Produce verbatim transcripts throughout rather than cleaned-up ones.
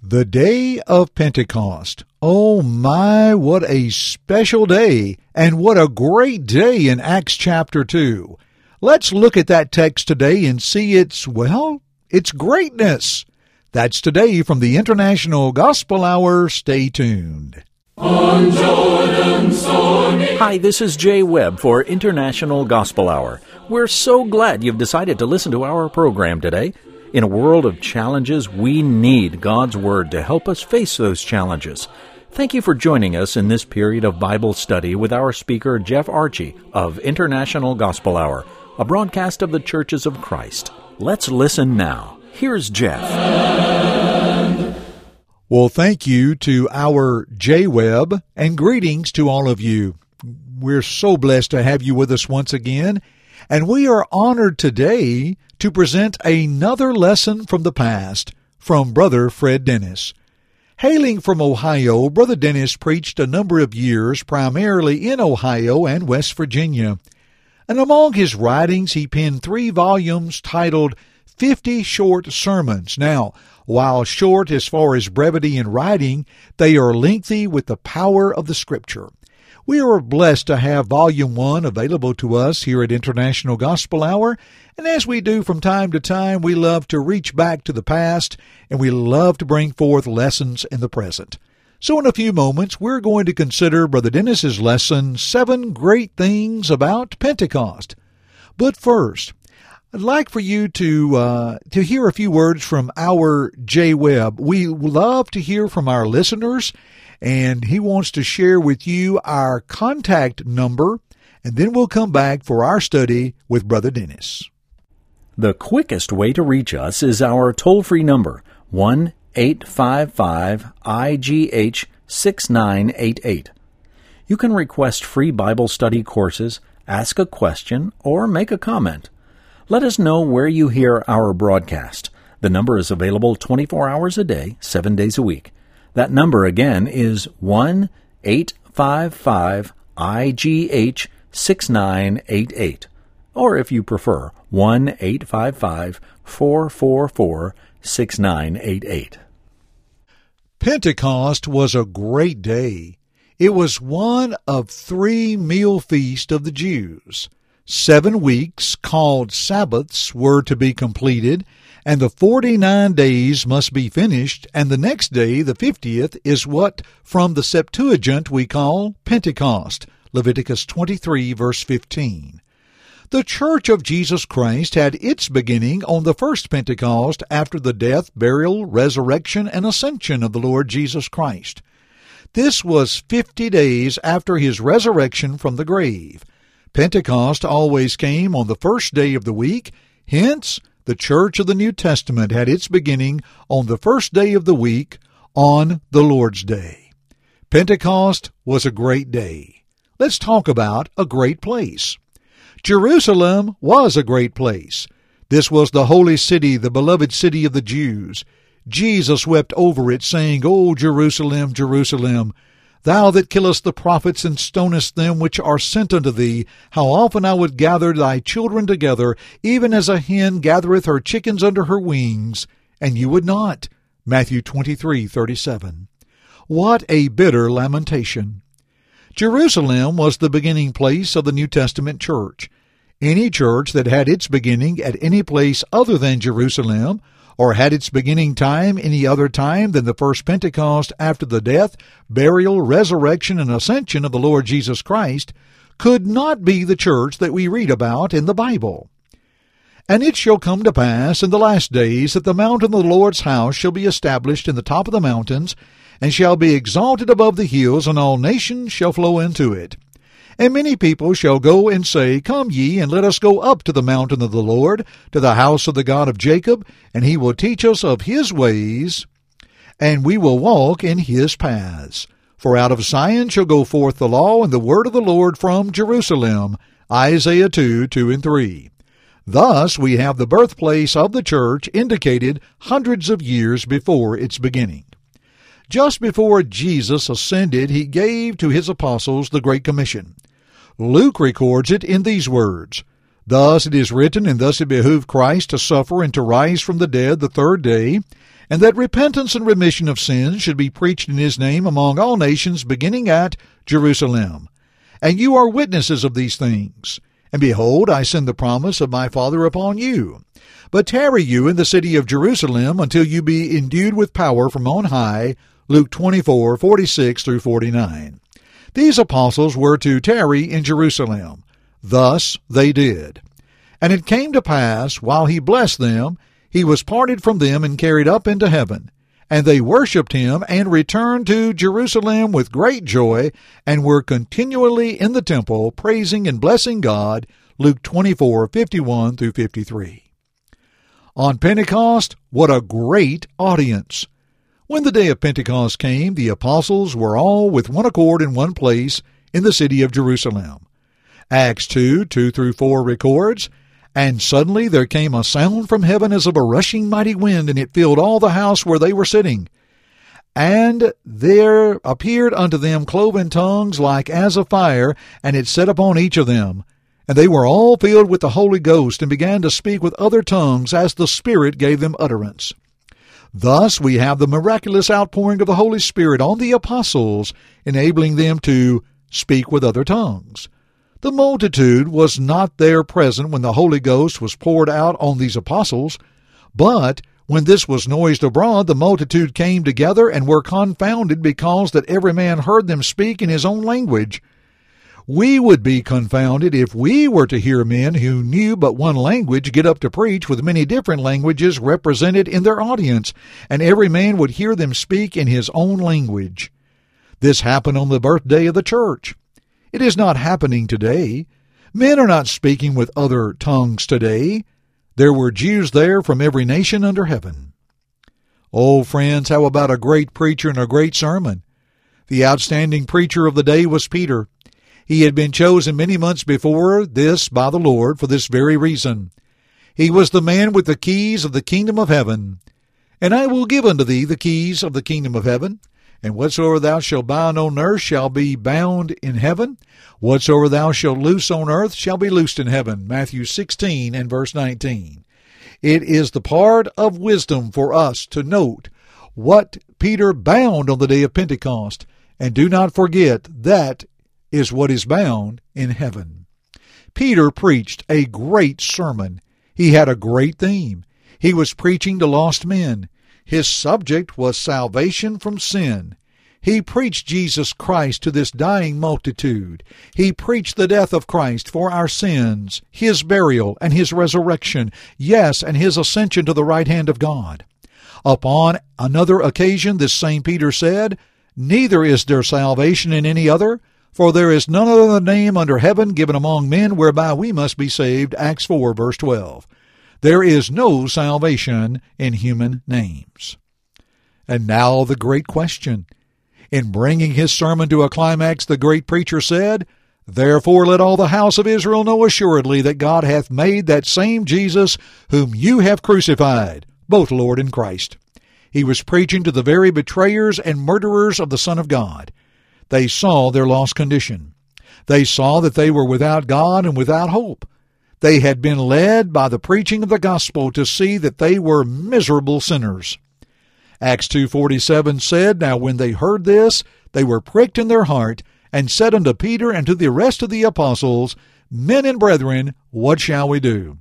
The day of Pentecost. Oh my, what a special day, and what a great day in Acts chapter two. Let's look at that text today and see its, well, its greatness. That's today from the International Gospel Hour. Stay tuned. On Jordan's stormy... Hi, this is Jay Webb for International Gospel Hour. We're so glad you've decided to listen to our program today. In a world of challenges, we need God's Word to help us face those challenges. Thank you for joining us in this period of Bible study with our speaker, Jeff Archie of International Gospel Hour, a broadcast of the Churches of Christ. Let's listen now. Here's Jeff. Well, thank you to our Jay Webb, and greetings to all of you. We're so blessed to have you with us once again, and we are honored today to present another lesson from the past from Brother Fred Dennis. Hailing from Ohio, Brother Dennis preached a number of years primarily in Ohio and West Virginia. And among his writings, he penned three volumes titled Fifty Short Sermons. Now, while short as far as brevity in writing, they are lengthy with the power of the Scripture. We are blessed to have Volume one available to us here at International Gospel Hour, and as we do from time to time, we love to reach back to the past, and we love to bring forth lessons in the present. So in a few moments, we're going to consider Brother Dennis's lesson, Seven Great Things About Pentecost. But first, I'd like for you to uh, to hear a few words from our Jay Webb. We love to hear from our listeners, and he wants to share with you our contact number, and then we'll come back for our study with Brother Dennis. The quickest way to reach us is our toll-free number, one eight five five I G H six nine eight eight. You can request free Bible study courses, ask a question, or make a comment. Let us know where you hear our broadcast. The number is available twenty-four hours a day, seven days a week. That number again is one eight five five I G H six nine eight eight. Or if you prefer, one eight five five four four four six nine eight eight. Pentecost was a great day. It was one of three meal feasts of the Jews. Seven weeks, called Sabbaths, were to be completed, and the forty-nine days must be finished, and the next day, the fiftieth, is what from the Septuagint we call Pentecost, Leviticus twenty-three, verse fifteen. The Church of Jesus Christ had its beginning on the first Pentecost after the death, burial, resurrection, and ascension of the Lord Jesus Christ. This was fifty days after his resurrection from the grave. Pentecost always came on the first day of the week. Hence, the Church of the New Testament had its beginning on the first day of the week, on the Lord's Day. Pentecost was a great day. Let's talk about a great place. Jerusalem was a great place. This was the holy city, the beloved city of the Jews. Jesus wept over it, saying, O Jerusalem, Jerusalem, thou that killest the prophets and stonest them which are sent unto thee, how often I would gather thy children together, even as a hen gathereth her chickens under her wings, and you would not. Matthew twenty-three thirty-seven. What a bitter lamentation! Jerusalem was the beginning place of the New Testament church. Any church that had its beginning at any place other than Jerusalem, or had its beginning time any other time than the first Pentecost after the death, burial, resurrection, and ascension of the Lord Jesus Christ, could not be the church that we read about in the Bible. And it shall come to pass in the last days that the mountain of the Lord's house shall be established in the top of the mountains, and shall be exalted above the hills, and all nations shall flow into it. And many people shall go and say, Come ye, and let us go up to the mountain of the Lord, to the house of the God of Jacob, and he will teach us of his ways, and we will walk in his paths. For out of Zion shall go forth the law and the word of the Lord from Jerusalem. Isaiah two, two and three. Thus we have the birthplace of the church indicated hundreds of years before its beginning. Just before Jesus ascended, he gave to his apostles the Great Commission. Luke records it in these words, Thus it is written, and thus it behooved Christ to suffer and to rise from the dead the third day, and that repentance and remission of sins should be preached in his name among all nations, beginning at Jerusalem. And you are witnesses of these things. And behold, I send the promise of my Father upon you. But tarry you in the city of Jerusalem until you be endued with power from on high. Luke twenty-four, forty-six through forty-nine. These apostles were to tarry in Jerusalem. Thus they did. And it came to pass, while he blessed them, he was parted from them and carried up into heaven. And they worshipped him and returned to Jerusalem with great joy, and were continually in the temple, praising and blessing God. Luke twenty-four, fifty-one through fifty-three. On Pentecost, what a great audience! When the day of Pentecost came, the apostles were all with one accord in one place in the city of Jerusalem. Acts two, two through four records, And suddenly there came a sound from heaven as of a rushing mighty wind, and it filled all the house where they were sitting. And there appeared unto them cloven tongues like as of fire, and it set upon each of them. And they were all filled with the Holy Ghost, and began to speak with other tongues as the Spirit gave them utterance. Thus we have the miraculous outpouring of the Holy Spirit on the apostles, enabling them to speak with other tongues. The multitude was not there present when the Holy Ghost was poured out on these apostles, but when this was noised abroad, the multitude came together and were confounded, because that every man heard them speak in his own language. We would be confounded if we were to hear men who knew but one language get up to preach with many different languages represented in their audience, and every man would hear them speak in his own language. This happened on the birthday of the church. It is not happening today. Men are not speaking with other tongues today. There were Jews there from every nation under heaven. Oh, friends, how about a great preacher and a great sermon? The outstanding preacher of the day was Peter. He had been chosen many months before this by the Lord for this very reason. He was the man with the keys of the kingdom of heaven. And I will give unto thee the keys of the kingdom of heaven. And whatsoever thou shalt bind on earth shall be bound in heaven. Whatsoever thou shalt loose on earth shall be loosed in heaven. Matthew sixteen and verse nineteen. It is the part of wisdom for us to note what Peter bound on the day of Pentecost. And do not forget that is what is bound in heaven. Peter preached a great sermon. He had a great theme. He was preaching to lost men. His subject was salvation from sin. He preached Jesus Christ to this dying multitude. He preached the death of Christ for our sins, His burial and His resurrection, yes, and His ascension to the right hand of God. Upon another occasion, this same Peter said, "Neither is there salvation in any other, for there is none other name under heaven given among men whereby we must be saved." Acts four, verse twelve. There is no salvation in human names. And now the great question. In bringing his sermon to a climax, the great preacher said, "Therefore let all the house of Israel know assuredly that God hath made that same Jesus whom you have crucified, both Lord and Christ." He was preaching to the very betrayers and murderers of the Son of God. They saw their lost condition. They saw that they were without God and without hope. They had been led by the preaching of the gospel to see that they were miserable sinners. Acts two forty-seven said, "Now when they heard this, they were pricked in their heart, and said unto Peter and to the rest of the apostles, Men and brethren, what shall we do?"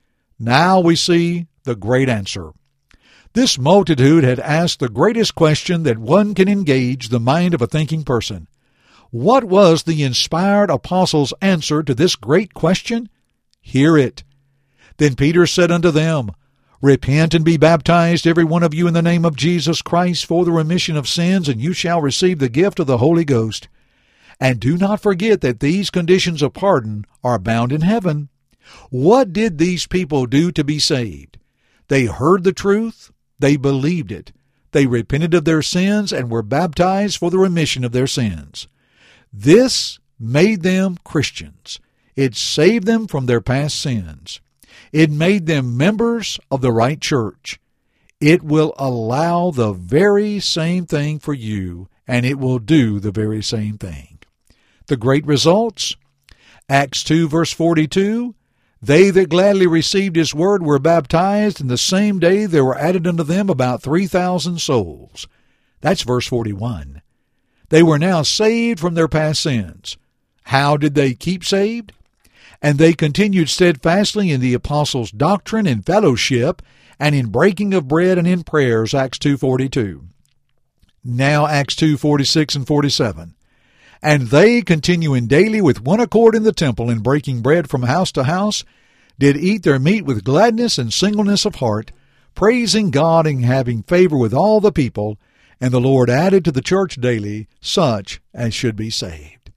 Now we see the great answer. This multitude had asked the greatest question that one can engage the mind of a thinking person. What was the inspired apostles' answer to this great question? Hear it. Then Peter said unto them, Repent and be baptized every one of you in the name of Jesus Christ for the remission of sins, and you shall receive the gift of the Holy Ghost. And do not forget that these conditions of pardon are bound in heaven. What did these people do to be saved? They heard the truth. They believed it. They repented of their sins and were baptized for the remission of their sins. This made them Christians. It saved them from their past sins. It made them members of the right church. It will allow the very same thing for you, and it will do the very same thing. The great results? Acts two, verse forty-two, They that gladly received his word were baptized, and the same day there were added unto them about three thousand souls. That's verse forty-one. They were now saved from their past sins. How did they keep saved? And they continued steadfastly in the apostles' doctrine and fellowship, and in breaking of bread and in prayers, Acts two forty-two. Now Acts two forty-six and forty-seven. And they, continuing daily with one accord in the temple, and breaking bread from house to house, did eat their meat with gladness and singleness of heart, praising God and having favor with all the people. And the Lord added to the church daily such as should be saved.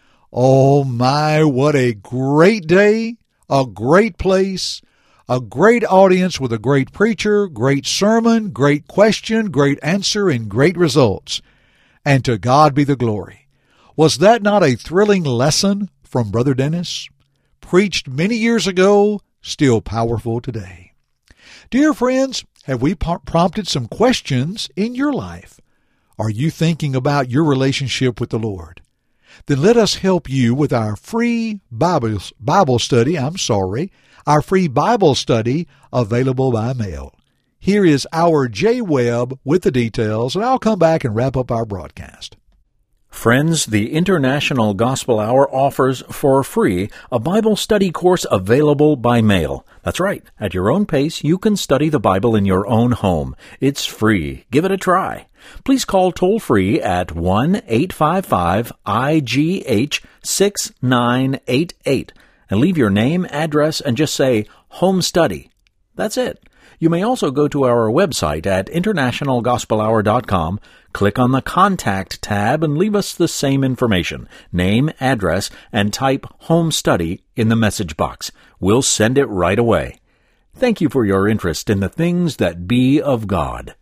Oh my, what a great day, a great place, a great audience with a great preacher, great sermon, great question, great answer, and great results. And to God be the glory. Was that not a thrilling lesson from Brother Dennis? Preached many years ago, still powerful today. Dear friends, have we prompted some questions in your life? Are you thinking about your relationship with the Lord? Then let us help you with our free Bible, Bible study, I'm sorry, our free Bible study available by mail. Here is our J. Webb with the details, and I'll come back and wrap up our broadcast. Friends, the International Gospel Hour offers for free a Bible study course available by mail. That's right. At your own pace, you can study the Bible in your own home. It's free. Give it a try. Please call toll-free at one eight five five I G H six nine eight eight and leave your name, address, and just say Home Study. That's it. You may also go to our website at international gospel hour dot com, click on the Contact tab, and leave us the same information, name, address, and type Home Study in the message box. We'll send it right away. Thank you for your interest in the things that be of God.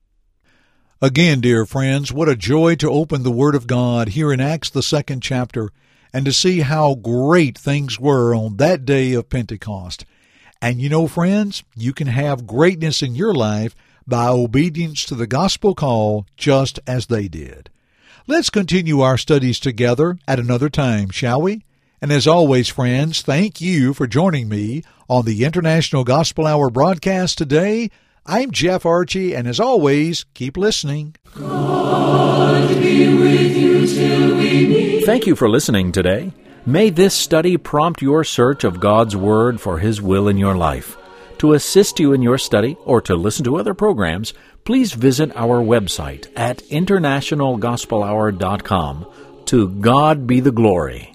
Again, dear friends, what a joy to open the Word of God here in Acts, the second chapter, and to see how great things were on that day of Pentecost. And you know, friends, you can have greatness in your life by obedience to the gospel call just as they did. Let's continue our studies together at another time, shall we? And as always, friends, thank you for joining me on the International Gospel Hour broadcast today. I'm Jeff Archie, and as always, keep listening. God be with you till we meet. Thank you for listening today. May this study prompt your search of God's Word for His will in your life. To assist you in your study or to listen to other programs, please visit our website at international gospel hour dot com. To God be the glory.